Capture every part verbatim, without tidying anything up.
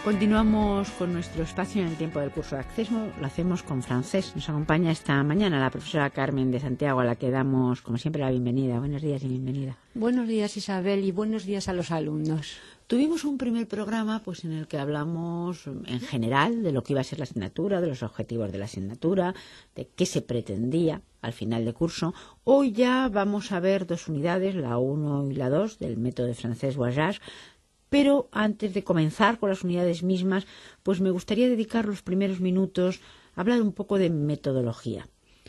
Continuamos con nuestro espacio en el tiempo del curso de Accesmo. Lo hacemos con francés. Nos acompaña esta mañana la profesora Carmen de Santiago, a la que damos, como siempre, la bienvenida. Buenos días y bienvenida. Buenos días, Isabel, y buenos días a los alumnos. Tuvimos un primer programa pues en el que hablamos en general de lo que iba a ser la asignatura, de los objetivos de la asignatura, de qué se pretendía al final de curso. Hoy ya vamos a ver dos unidades, la uno y la dos, del método de francés Voyage. Pero antes de comenzar con las unidades mismas, pues me gustaría dedicar los primeros minutos a hablar un poco de metodología.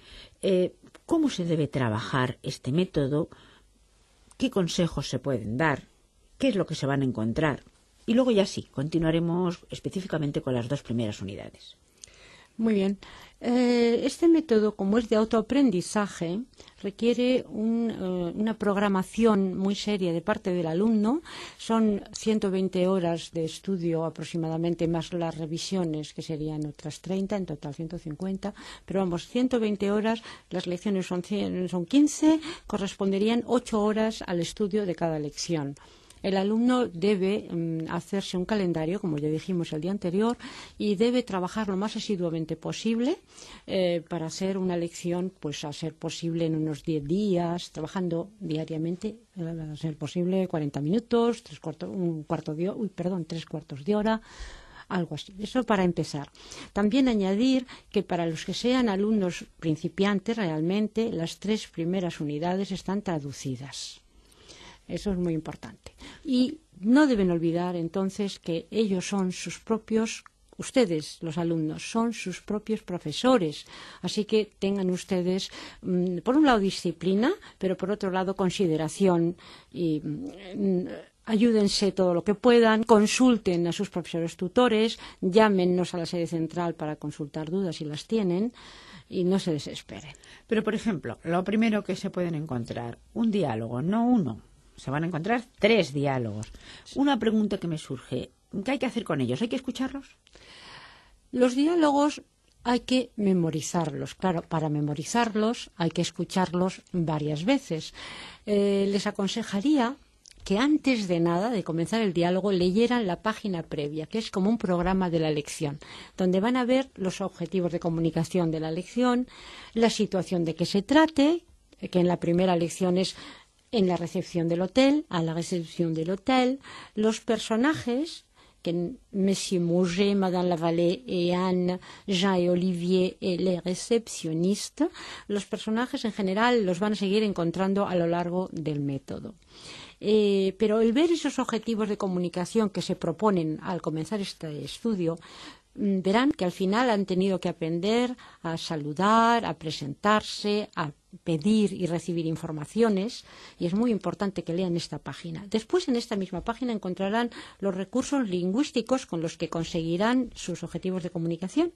Eh, ¿Cómo se debe trabajar este método? ¿Qué consejos se pueden dar? ¿Qué es lo que se van a encontrar? Y luego ya sí, continuaremos específicamente con las dos primeras unidades. Muy bien. Eh, este método, como es de autoaprendizaje, requiere un, eh, una programación muy seria de parte del alumno. Son ciento veinte horas de estudio aproximadamente, más las revisiones, que serían otras treinta, en total ciento cincuenta. Pero vamos, ciento veinte horas, las lecciones son, cien, son quince, corresponderían ocho horas al estudio de cada lección. El alumno debe um, hacerse un calendario, como ya dijimos el día anterior, y debe trabajar lo más asiduamente posible eh, para hacer una lección, pues a ser posible en unos diez días, trabajando diariamente, eh, a ser posible cuarenta minutos, tres cuartos, un cuarto de, uy, perdón, tres cuartos de hora. Algo así. Eso para empezar. También añadir que para los que sean alumnos principiantes, realmente las tres primeras unidades están traducidas. Eso es muy importante. Y no deben olvidar entonces que ellos son sus propios, ustedes, los alumnos, son sus propios profesores. Así que tengan ustedes, mmm, por un lado, disciplina, pero por otro lado, consideración y mmm, ayúdense todo lo que puedan, consulten a sus profesores tutores, llámenos a la sede central para consultar dudas si las tienen y no se desesperen. Pero, por ejemplo, lo primero que se pueden encontrar, un diálogo, no uno. Se van a encontrar tres diálogos. Una pregunta que me surge, ¿qué hay que hacer con ellos? ¿Hay que escucharlos? Los diálogos hay que memorizarlos. Claro, para memorizarlos hay que escucharlos varias veces. Eh, les aconsejaría que antes de nada, de comenzar el diálogo, leyeran la página previa, que es como un programa de la lección, donde van a ver los objetivos de comunicación de la lección, la situación de que se trate, que en la primera lección es en la recepción del hotel, a la recepción del hotel, los personajes, que Monsieur Mauger, Madame Lavallée y Anne, Jean y Olivier y les recepcionistas, los personajes en general los van a seguir encontrando a lo largo del método. Eh, pero el ver esos objetivos de comunicación que se proponen al comenzar este estudio, verán que al final han tenido que aprender a saludar, a presentarse, a pedir y recibir informaciones, y es muy importante que lean esta página. Después, en esta misma página encontrarán los recursos lingüísticos con los que conseguirán sus objetivos de comunicación,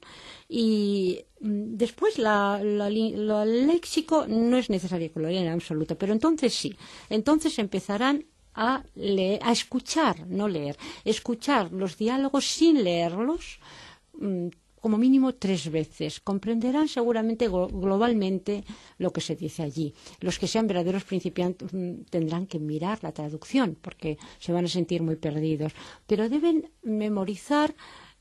y después la, la, la, el léxico no es necesario que lo lean en absoluto, pero entonces sí, entonces empezarán a leer, a escuchar, no leer, escuchar los diálogos sin leerlos, como mínimo tres veces. Comprenderán seguramente globalmente lo que se dice allí. Los que sean verdaderos principiantes tendrán que mirar la traducción porque se van a sentir muy perdidos. Pero deben memorizar,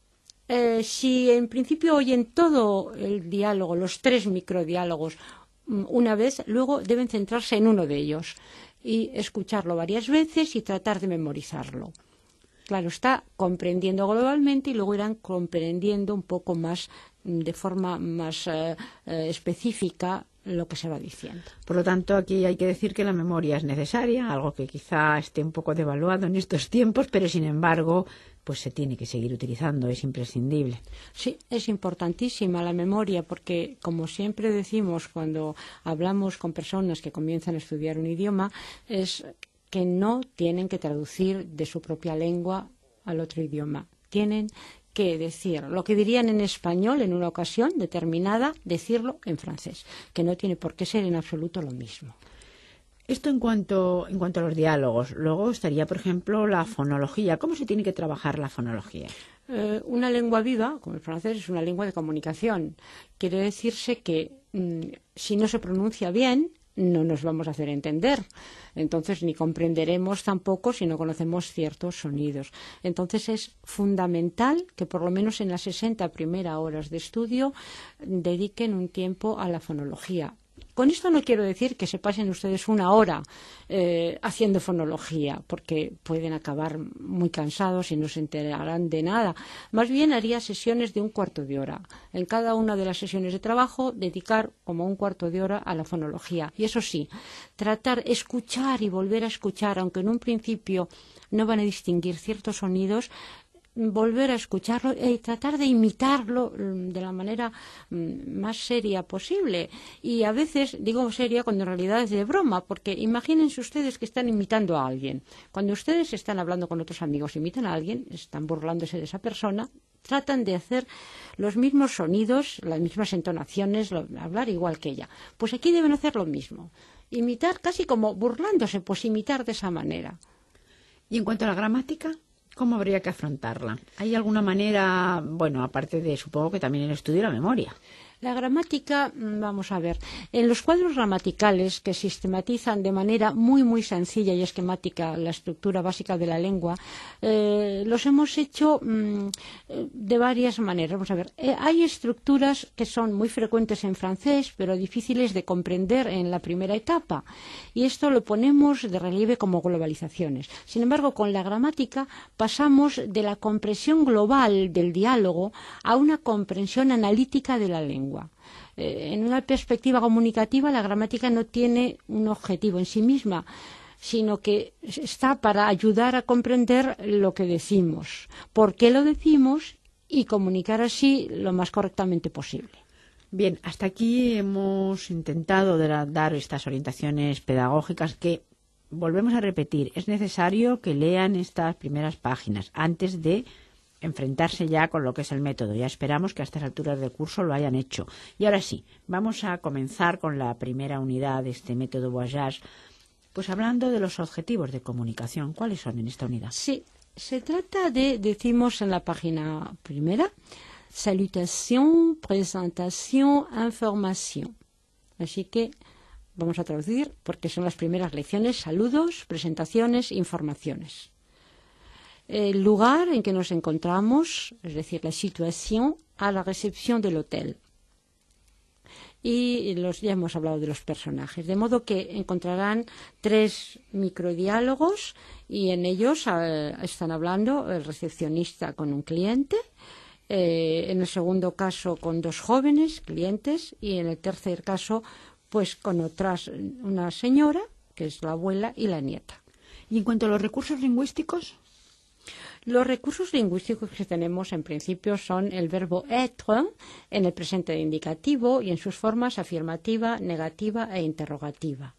eh, si en principio oyen todo el diálogo, los tres microdiálogos, una vez, luego deben centrarse en uno de ellos y escucharlo varias veces y tratar de memorizarlo. Claro, está comprendiendo globalmente y luego irán comprendiendo un poco más, de forma más eh, eh, específica, lo que se va diciendo. Por lo tanto, aquí hay que decir que la memoria es necesaria, algo que quizá esté un poco devaluado en estos tiempos, pero sin embargo, pues se tiene que seguir utilizando, es imprescindible. Sí, es importantísima la memoria porque, como siempre decimos cuando hablamos con personas que comienzan a estudiar un idioma, es que no tienen que traducir de su propia lengua al otro idioma. Tienen que decir lo que dirían en español en una ocasión determinada, decirlo en francés, que no tiene por qué ser en absoluto lo mismo. Esto en cuanto, en cuanto a los diálogos. Luego estaría, por ejemplo, la fonología. ¿Cómo se tiene que trabajar la fonología? Eh, una lengua viva, como el francés, es una lengua de comunicación. Quiere decirse que mmm, si no se pronuncia bien, no nos vamos a hacer entender. Entonces, ni comprenderemos tampoco si no conocemos ciertos sonidos. Entonces, es fundamental que por lo menos en las sesenta primeras horas de estudio dediquen un tiempo a la fonología. Con esto no quiero decir que se pasen ustedes una hora eh, haciendo fonología, porque pueden acabar muy cansados y no se enterarán de nada. Más bien haría sesiones de un cuarto de hora. En cada una de las sesiones de trabajo, dedicar como un cuarto de hora a la fonología. Y eso sí, tratar, escuchar y volver a escuchar, aunque en un principio no van a distinguir ciertos sonidos, volver a escucharlo y tratar de imitarlo de la manera más seria posible. Y a veces digo seria cuando en realidad es de broma, porque imagínense ustedes que están imitando a alguien. Cuando ustedes están hablando con otros amigos, imitan a alguien, están burlándose de esa persona, tratan de hacer los mismos sonidos, las mismas entonaciones, lo, hablar igual que ella. Pues aquí deben hacer lo mismo. Imitar casi como burlándose, pues imitar de esa manera. Y en cuanto a la gramática, ¿cómo habría que afrontarla? ¿Hay alguna manera, bueno, aparte de, supongo que también el estudio y la memoria? La gramática, vamos a ver, en los cuadros gramaticales que sistematizan de manera muy, muy sencilla y esquemática la estructura básica de la lengua, eh, los hemos hecho mmm, de varias maneras. Vamos a ver, eh, hay estructuras que son muy frecuentes en francés, pero difíciles de comprender en la primera etapa, y esto lo ponemos de relieve como globalizaciones. Sin embargo, con la gramática pasamos de la comprensión global del diálogo a una comprensión analítica de la lengua. En una perspectiva comunicativa, la gramática no tiene un objetivo en sí misma, sino que está para ayudar a comprender lo que decimos, por qué lo decimos y comunicar así lo más correctamente posible. Bien, hasta aquí hemos intentado dar estas orientaciones pedagógicas que, volvemos a repetir, es necesario que lean estas primeras páginas antes de enfrentarse ya con lo que es el método. Ya esperamos que a estas alturas del curso lo hayan hecho. Y ahora sí, vamos a comenzar con la primera unidad de este método Voyage, pues hablando de los objetivos de comunicación. ¿Cuáles son en esta unidad? Sí, se trata de, decimos en la página primera, salutación, presentación, información. Así que vamos a traducir porque son las primeras lecciones: saludos, presentaciones, informaciones. El lugar en que nos encontramos, es decir, la situación a la recepción del hotel. Y los, ya hemos hablado de los personajes, de modo que encontrarán tres microdiálogos y en ellos eh, están hablando el recepcionista con un cliente, eh, en el segundo caso con dos jóvenes clientes y en el tercer caso pues con otras, una señora, que es la abuela, y la nieta. ¿Y en cuanto a los recursos lingüísticos? Los recursos lingüísticos que tenemos en principio son el verbo être en el presente de indicativo y en sus formas afirmativa, negativa e interrogativa.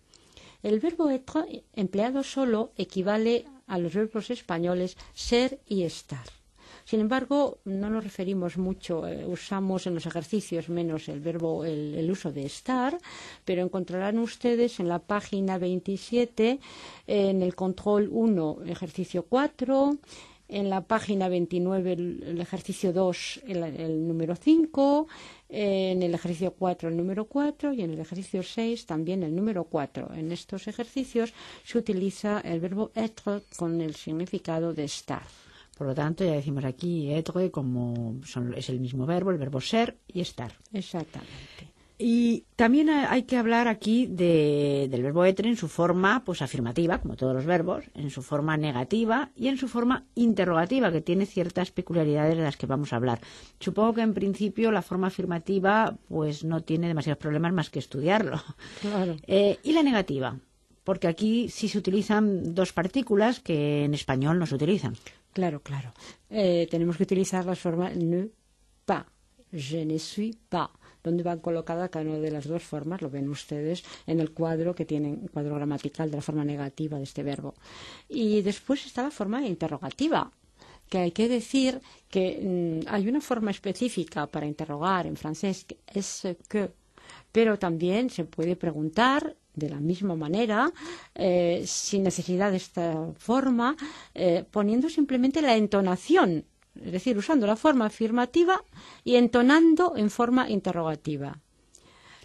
El verbo être empleado solo equivale a los verbos españoles ser y estar. Sin embargo, no nos referimos mucho, eh, usamos en los ejercicios menos el verbo, el, el uso de estar, pero encontrarán ustedes en la página veintisiete, eh, en el control uno, ejercicio cuatro, en la página veintinueve, el, el ejercicio dos, el, el número cinco, eh, en el ejercicio cuatro, el número cuatro, y en el ejercicio seis también el número cuatro. En estos ejercicios se utiliza el verbo être con el significado de estar. Por lo tanto, ya decimos aquí être como son, es el mismo verbo, el verbo ser y estar. Exactamente. Y también hay que hablar aquí de, del verbo être en su forma pues afirmativa, como todos los verbos, en su forma negativa y en su forma interrogativa, que tiene ciertas peculiaridades de las que vamos a hablar. Supongo que en principio la forma afirmativa pues no tiene demasiados problemas más que estudiarlo. Claro. Eh, y la negativa, porque aquí sí se utilizan dos partículas que en español no se utilizan. Claro, claro. Eh, tenemos que utilizar las formas ne pas, je ne suis pas. ¿Dónde van colocadas cada una de las dos formas? Lo ven ustedes en el cuadro que tienen, cuadro gramatical de la forma negativa de este verbo. Y después está la forma interrogativa, que hay que decir que mmm, hay una forma específica para interrogar en francés, que es que, pero también se puede preguntar de la misma manera, eh, sin necesidad de esta forma, eh, poniendo simplemente la entonación, es decir, usando la forma afirmativa y entonando en forma interrogativa.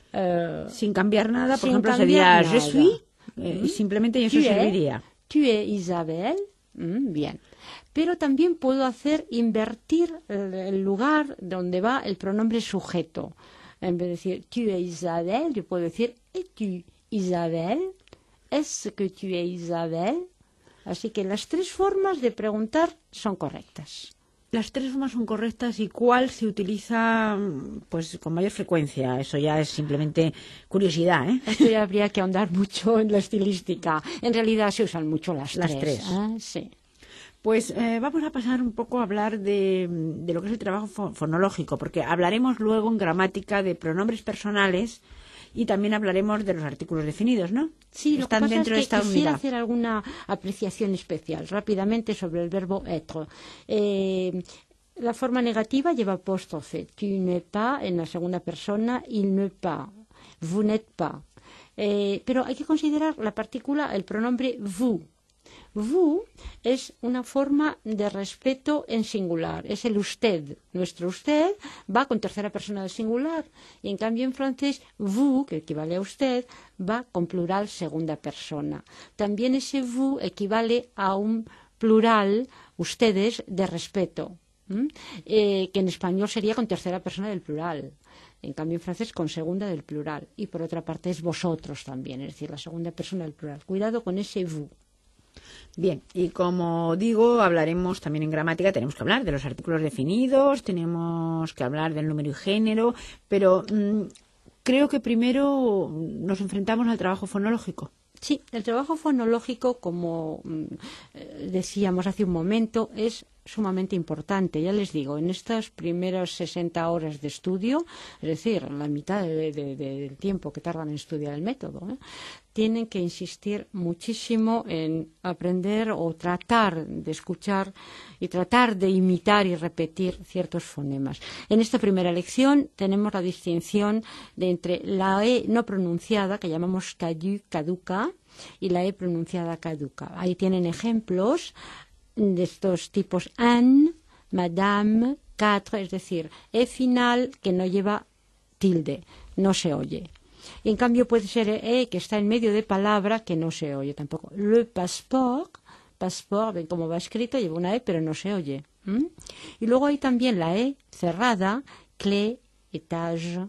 Eh, sin cambiar nada, por sin ejemplo, cambiar sería je nada. suis, eh, y simplemente eso Tu es, serviría. tu es Isabel, mm, bien. Pero también puedo hacer invertir el, el lugar donde va el pronombre sujeto. En vez de decir tu es Isabel, yo puedo decir es-tu Isabel, ¿es que tu es Isabel? Así que las tres formas de preguntar son correctas. Las tres formas son correctas y cuál se utiliza pues con mayor frecuencia. Eso ya es simplemente curiosidad, ¿eh? Esto ya habría que ahondar mucho en la estilística. En realidad se usan mucho las, Las tres. tres. ¿eh? Sí. Pues eh, vamos a pasar un poco a hablar de, de lo que es el trabajo fo- fonológico, porque hablaremos luego en gramática de pronombres personales y también hablaremos de los artículos definidos, ¿no? Sí, lo Están que pasa dentro es de que esta quisiera unidad. hacer alguna apreciación especial rápidamente sobre el verbo être. Eh, la forma negativa lleva apóstrofe. Tu n'es pas en la segunda persona, il n'est pas, vous n'êtes pas. Eh, pero hay que considerar la partícula, el pronombre vous. Vous es una forma de respeto en singular, es el usted. Nuestro usted va con tercera persona del singular y en cambio en francés vous, que equivale a usted, va con plural segunda persona. También ese vous equivale a un plural, ustedes, de respeto, eh, que en español sería con tercera persona del plural. En cambio, en francés, con segunda del plural. Y por otra parte, es vosotros también, es decir, la segunda persona del plural. Cuidado con ese vous. Bien, y como digo, hablaremos también en gramática, tenemos que hablar de los artículos definidos, tenemos que hablar del número y género, pero mmm, creo que primero nos enfrentamos al trabajo fonológico. Sí, el trabajo fonológico, como decíamos hace un momento, es sumamente importante. Ya les digo, en estas primeras sesenta horas de estudio, es decir, la mitad de, de, de, del tiempo que tardan en estudiar el método, ¿eh? tienen que insistir muchísimo en aprender o tratar de escuchar y tratar de imitar y repetir ciertos fonemas. En esta primera lección tenemos la distinción de entre la E no pronunciada, que llamamos cadu, caduca, y la E pronunciada caduca. Ahí tienen ejemplos de estos tipos an, madame, quatre, es decir, E final que no lleva tilde, no se oye. Y en cambio puede ser E que está en medio de palabra que no se oye tampoco. Le passeport, passeport, ven cómo va escrito, lleva una E pero no se oye. ¿Mm? Y luego hay también la E cerrada, clé, étage,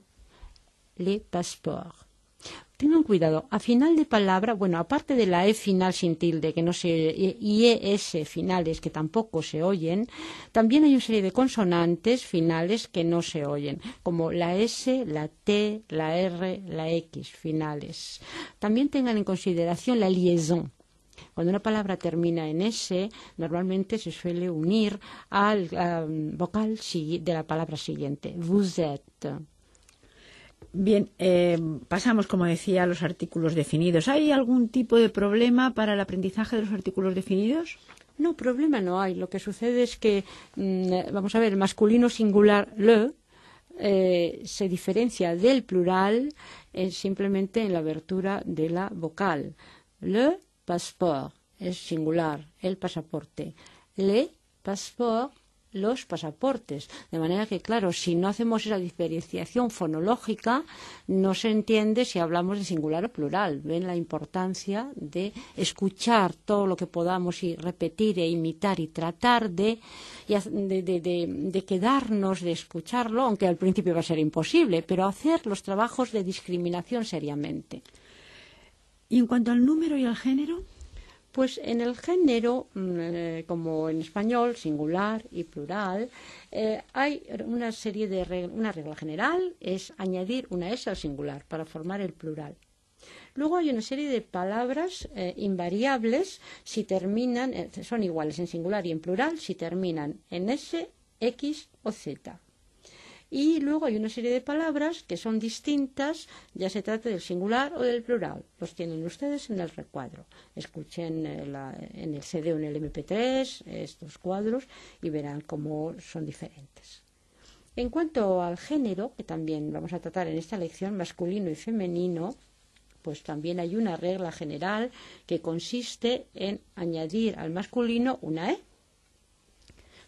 le passeport. Tengan cuidado, a final de palabra, bueno, aparte de la E final sin tilde, que no se oye, y E S finales que tampoco se oyen, también hay una serie de consonantes finales que no se oyen, como la S, la T, la R, la X finales. También tengan en consideración la liaison. Cuando una palabra termina en S, normalmente se suele unir al um, vocal de la palabra siguiente. Vous êtes. Bien, eh, pasamos, como decía, a los artículos definidos. ¿Hay algún tipo de problema para el aprendizaje de los artículos definidos? No, problema no hay. Lo que sucede es que, mmm, vamos a ver, el masculino singular le eh, se diferencia del plural eh, simplemente en la abertura de la vocal. Le passeport es singular, el pasaporte. Le passeport, los pasaportes. De manera que, claro, si no hacemos esa diferenciación fonológica, no se entiende si hablamos de singular o plural. Ven la importancia de escuchar todo lo que podamos y repetir e imitar y tratar de, de, de, de, de quedarnos de escucharlo, aunque al principio va a ser imposible, pero hacer los trabajos de discriminación seriamente. ¿Y en cuanto al número y al género? Pues en el género, eh, como en español, singular y plural, eh, hay una serie de reglas. Una regla general es añadir una S al singular para formar el plural. Luego hay una serie de palabras eh, invariables si terminan, eh, son iguales en singular y en plural si terminan en S, X o Z. Y luego hay una serie de palabras que son distintas, ya se trate del singular o del plural. Los tienen ustedes en el recuadro. Escuchen eh, la, en el C D o en el M P tres estos cuadros y verán cómo son diferentes. En cuanto al género, que también vamos a tratar en esta lección, masculino y femenino, pues también hay una regla general que consiste en añadir al masculino una E.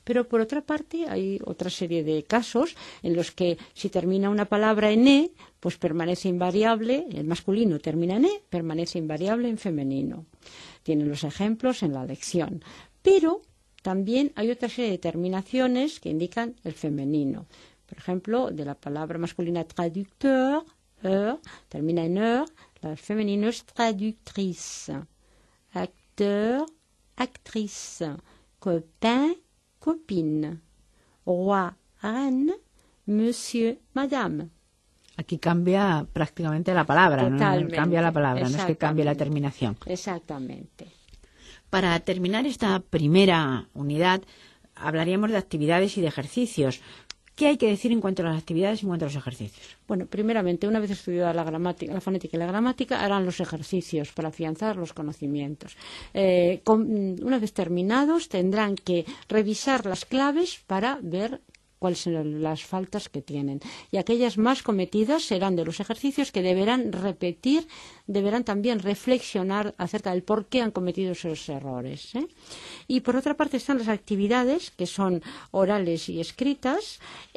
Pero por otra parte hay otra serie de casos en los que si termina una palabra en E, pues permanece invariable, el masculino termina en E, permanece invariable en femenino. Tienen los ejemplos en la lección. Pero también hay otra serie de terminaciones que indican el femenino. Por ejemplo, de la palabra masculina traducteur, er, termina en er, la femenino es traductrice. Acteur, actrice. Copain, copine. Roi, reine. Monsieur, madame. Aquí cambia prácticamente la palabra, Totalmente, ¿no? Cambia la palabra, no es que cambie la terminación. Exactamente. Para terminar esta primera unidad, hablaríamos de actividades y de ejercicios. ¿Qué hay que decir en cuanto a las actividades y en cuanto a los ejercicios? Bueno, primeramente, una vez estudiada la gramática, la fonética y la gramática, harán los ejercicios para afianzar los conocimientos. Eh, con, una vez terminados, tendrán que revisar las claves para ver cuáles son las faltas que tienen. Y aquellas más cometidas serán de los ejercicios que deberán repetir, deberán también reflexionar acerca del por qué han cometido esos errores, ¿eh? Y por otra parte están las actividades, que son orales y escritas.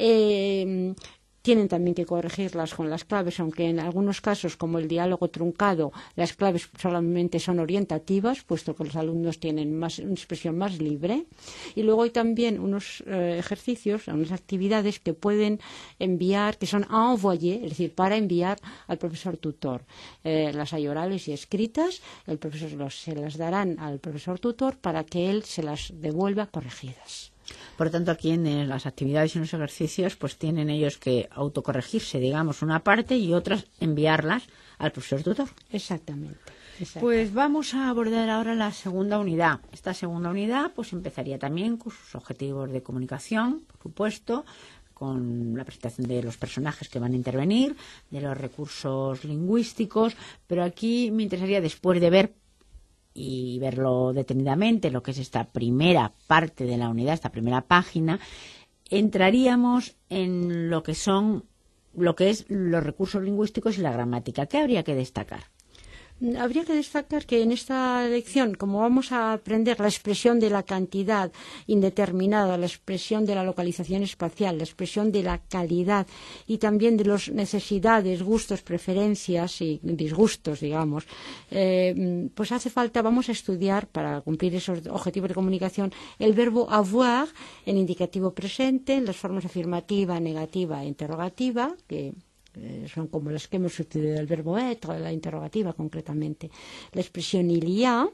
Eh, Tienen también que corregirlas con las claves, aunque en algunos casos, como el diálogo truncado, las claves solamente son orientativas, puesto que los alumnos tienen más, una expresión más libre. Y luego hay también unos eh, ejercicios, unas actividades que pueden enviar, que son envoyer, es decir, para enviar al profesor tutor. Eh, las hay orales y escritas, el profesor los, se las darán al profesor tutor para que él se las devuelva corregidas. Por lo tanto, aquí en las actividades y en los ejercicios, pues tienen ellos que autocorregirse, digamos, una parte y otras enviarlas al profesor tutor. Exactamente. Exactamente. Pues vamos a abordar ahora la segunda unidad. Esta segunda unidad pues empezaría también con sus objetivos de comunicación, por supuesto, con la presentación de los personajes que van a intervenir, de los recursos lingüísticos, pero aquí me interesaría, después de ver y verlo detenidamente, lo que es esta primera parte de la unidad, esta primera página, entraríamos en lo que son, lo que es los recursos lingüísticos y la gramática. ¿Qué habría que destacar? Habría que destacar que en esta lección, como vamos a aprender la expresión de la cantidad indeterminada, la expresión de la localización espacial, la expresión de la calidad y también de las necesidades, gustos, preferencias y disgustos, digamos, eh, pues hace falta, vamos a estudiar para cumplir esos objetivos de comunicación el verbo avoir en indicativo presente, en las formas afirmativa, negativa e interrogativa, que son como las que hemos utilizado el verbo être, la interrogativa concretamente, la expresión il y a,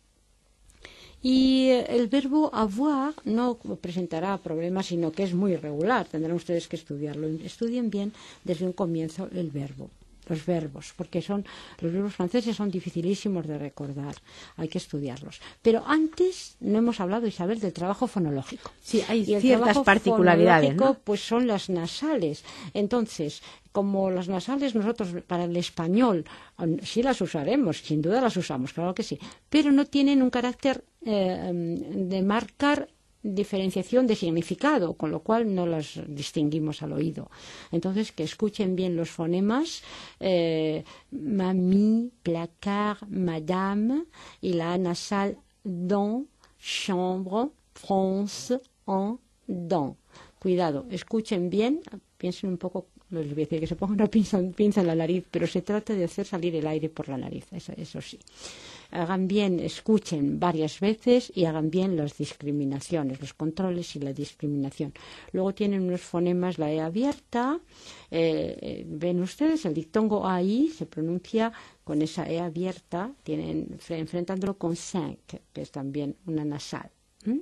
y el verbo avoir no presentará problemas, sino que es muy irregular, tendrán ustedes que estudiarlo. Estudien bien desde un comienzo el verbo, los verbos, porque son los verbos franceses son dificilísimos de recordar, hay que estudiarlos. Pero antes no hemos hablado, Isabel, del trabajo fonológico. Sí, hay y el ciertas particularidades, ¿no? Pues son las nasales. Entonces, como las nasales nosotros para el español sí las usaremos, sin duda las usamos, claro que sí, pero no tienen un carácter eh, de marcar diferenciación de significado, con lo cual no las distinguimos al oído. Entonces, que escuchen bien los fonemas, eh, mami, placard, madame, y la A nasal, dans, chambre, France, en, dans. Cuidado, escuchen bien, piensen un poco, les voy a decir que se pongan una pinza, pinza en la nariz, pero se trata de hacer salir el aire por la nariz, eso, eso sí. Hagan bien, escuchen varias veces y hagan bien las discriminaciones, los controles y la discriminación. Luego tienen unos fonemas, la E abierta, eh, ven ustedes, el dictongo ahí se pronuncia con esa E abierta, tienen, enfrentándolo con cinq, que es también una nasal. ¿Mm?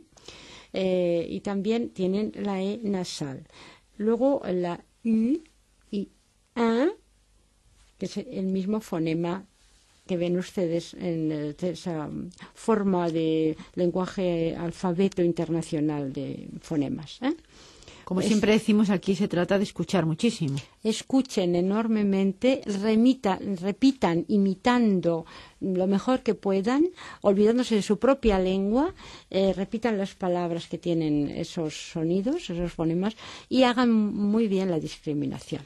Eh, y también tienen la E nasal. Luego la U y un, que es el mismo fonema que ven ustedes en esa forma de lenguaje alfabeto internacional de fonemas, ¿eh? Como siempre decimos, aquí se trata de escuchar muchísimo. Escuchen enormemente, remitan, repitan imitando lo mejor que puedan, olvidándose de su propia lengua, eh, repitan las palabras que tienen esos sonidos, esos fonemas, y hagan muy bien la discriminación.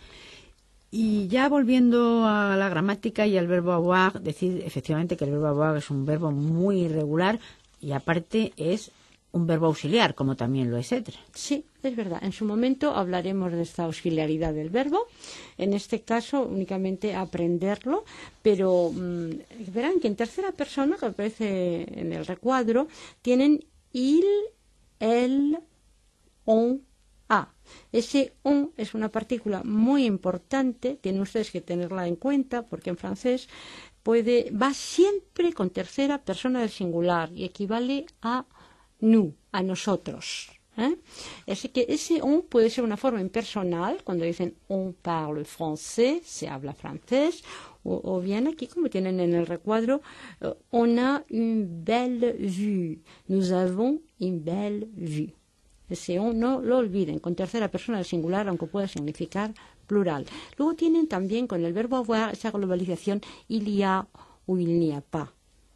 Y ya volviendo a la gramática y al verbo avoir, decir efectivamente que el verbo avoir es un verbo muy irregular y aparte es un verbo auxiliar, como también lo es être. Sí, es verdad. En su momento hablaremos de esta auxiliaridad del verbo. En este caso, únicamente aprenderlo, pero mmm, verán que en tercera persona, que aparece en el recuadro, tienen il, el, on, a. Ese on es una partícula muy importante, tienen ustedes que tenerla en cuenta, porque en francés puede, va siempre con tercera persona del singular y equivale a nous, a nosotros. ¿eh? Así que ese on puede ser una forma impersonal, cuando dicen on parle français, se habla francés, o, o bien aquí, como tienen en el recuadro, uh, on a une belle vue, nous avons une belle vue. Ese on no lo olviden, con tercera persona del singular, aunque pueda significar plural. Luego tienen también con el verbo avoir esa globalización il y a o il n'y a pas.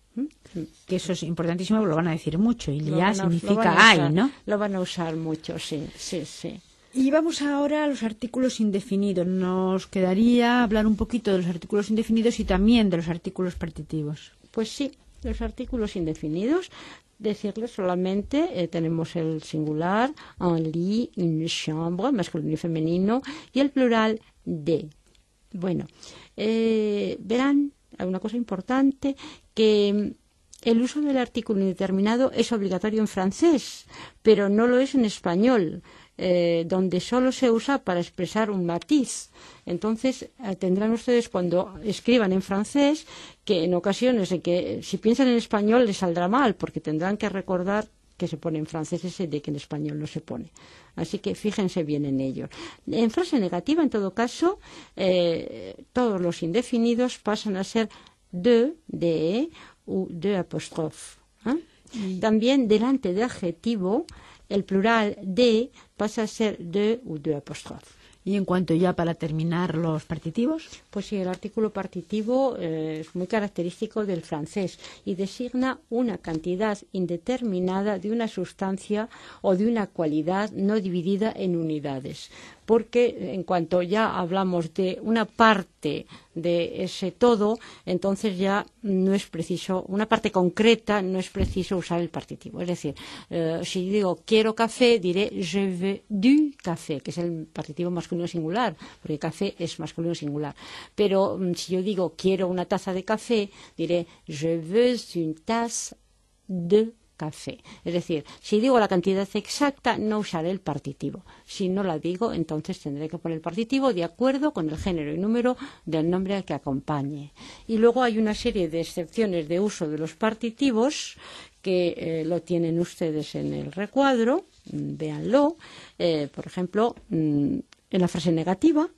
Que eso es importantísimo, lo van a decir mucho. Il y a significa hay, hay, ¿no? Lo van a usar mucho, sí, sí, sí. Y vamos ahora a los artículos indefinidos. Nos quedaría hablar un poquito de los artículos indefinidos y también de los artículos partitivos. Pues sí, los artículos indefinidos, decirles solamente, eh, tenemos el singular, un lit, une chambre, masculino y femenino, y el plural de. Bueno, eh, verán, hay una cosa importante, que el uso del artículo indeterminado es obligatorio en francés, pero no lo es en español, eh, donde solo se usa para expresar un matiz. Entonces, eh, tendrán ustedes cuando escriban en francés que en ocasiones en que si piensan en español les saldrá mal, porque tendrán que recordar que se pone en francés ese de que en español no se pone. Así que fíjense bien en ello. En frase negativa, en todo caso, eh, todos los indefinidos pasan a ser de, de o de apóstrofe. ¿eh? Y también delante de adjetivo, el plural de pasa a ser de o de apóstrofe. Y en cuanto ya para terminar los partitivos. Pues sí, el artículo partitivo eh, es muy característico del francés y designa una cantidad indeterminada de una sustancia o de una cualidad no dividida en unidades. Porque en cuanto ya hablamos de una parte de ese todo, entonces ya no es preciso, una parte concreta, no es preciso usar el partitivo. Es decir, eh, si digo quiero café, diré je veux du café, que es el partitivo masculino singular, porque café es masculino singular. Pero mm, si yo digo quiero una taza de café, diré je veux une tasse de café. Es decir, si digo la cantidad exacta, no usaré el partitivo. Si no la digo, entonces tendré que poner el partitivo de acuerdo con el género y número del nombre al que acompañe. Y luego hay una serie de excepciones de uso de los partitivos que eh, lo tienen ustedes en el recuadro. Véanlo. Eh, por ejemplo, en la frase negativa,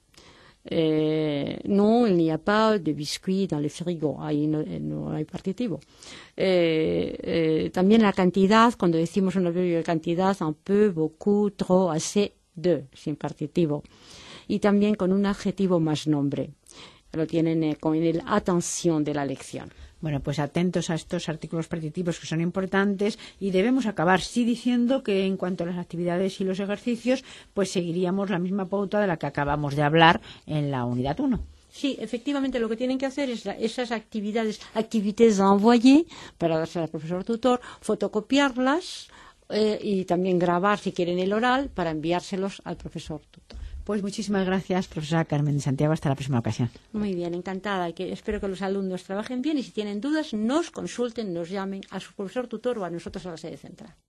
Eh, non, il n'y a pas de biscuits dans le frigo, ahí no, no hay partitivo. Eh, eh, también la cantidad, cuando decimos un adverbio de cantidad, un peu, beaucoup, trop, assez, de, sin partitivo. Y también con un adjetivo más nombre. Lo tienen eh, con el atención de la lección. Bueno, pues atentos a estos artículos partitivos que son importantes y debemos acabar sí diciendo que en cuanto a las actividades y los ejercicios, pues seguiríamos la misma pauta de la que acabamos de hablar en la unidad uno. Sí, efectivamente lo que tienen que hacer es la, esas actividades, activités à envoyer, para darse al profesor tutor, fotocopiarlas eh, y también grabar si quieren el oral para enviárselos al profesor tutor. Pues muchísimas gracias, profesora Carmen de Santiago. Hasta la próxima ocasión. Muy bien, encantada. Que espero que los alumnos trabajen bien y si tienen dudas, nos consulten, nos llamen a su profesor tutor o a nosotros a la sede central.